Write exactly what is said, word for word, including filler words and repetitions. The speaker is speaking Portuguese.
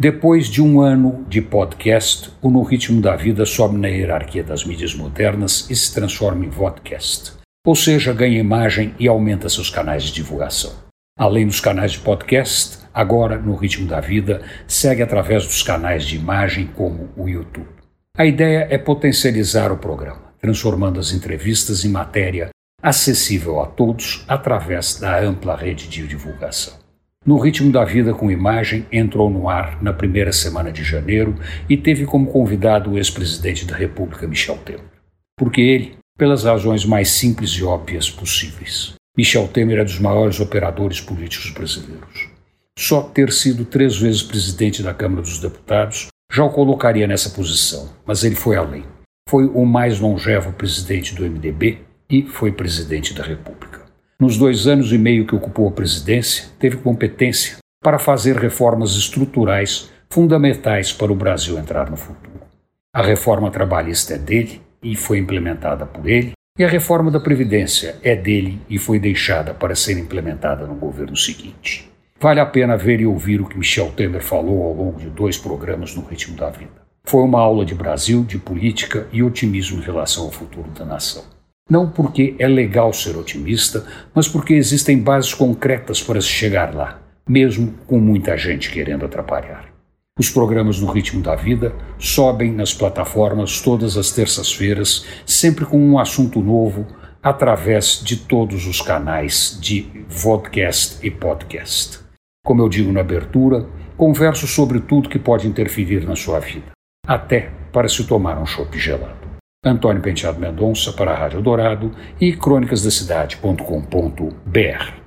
Depois de um ano de podcast, o No Ritmo da Vida sobe na hierarquia das mídias modernas e se transforma em vodcast, ou seja, ganha imagem e aumenta seus canais de divulgação. Além dos canais de podcast, agora No Ritmo da Vida segue através dos canais de imagem como o YouTube. A ideia é potencializar o programa, transformando as entrevistas em matéria acessível a todos através da ampla rede de divulgação. No Ritmo da Vida com Imagem entrou no ar na primeira semana de janeiro e teve como convidado o ex-presidente da República, Michel Temer. Porque ele, pelas razões mais simples e óbvias possíveis. Michel Temer é dos maiores operadores políticos brasileiros. Só ter sido três vezes presidente da Câmara dos Deputados já o colocaria nessa posição, mas ele foi além. Foi o mais longevo presidente do M D B e foi presidente da República. Nos dois anos e meio que ocupou a presidência, teve competência para fazer reformas estruturais fundamentais para o Brasil entrar no futuro. A reforma trabalhista é dele e foi implementada por ele, e a reforma da Previdência é dele e foi deixada para ser implementada no governo seguinte. Vale a pena ver e ouvir o que Michel Temer falou ao longo de dois programas no Ritmo da Vida. Foi uma aula de Brasil, de política e otimismo em relação ao futuro da nação. Não porque é legal ser otimista, mas porque existem bases concretas para se chegar lá, mesmo com muita gente querendo atrapalhar. Os programas no Ritmo da Vida sobem nas plataformas todas as terças-feiras, sempre com um assunto novo, através de todos os canais de vodcast e podcast. Como eu digo na abertura, converso sobre tudo que pode interferir na sua vida, até para se tomar um chopp gelado. Antônio Penteado Mendonça para a Rádio Dourado e crônicas da cidade ponto com ponto b r.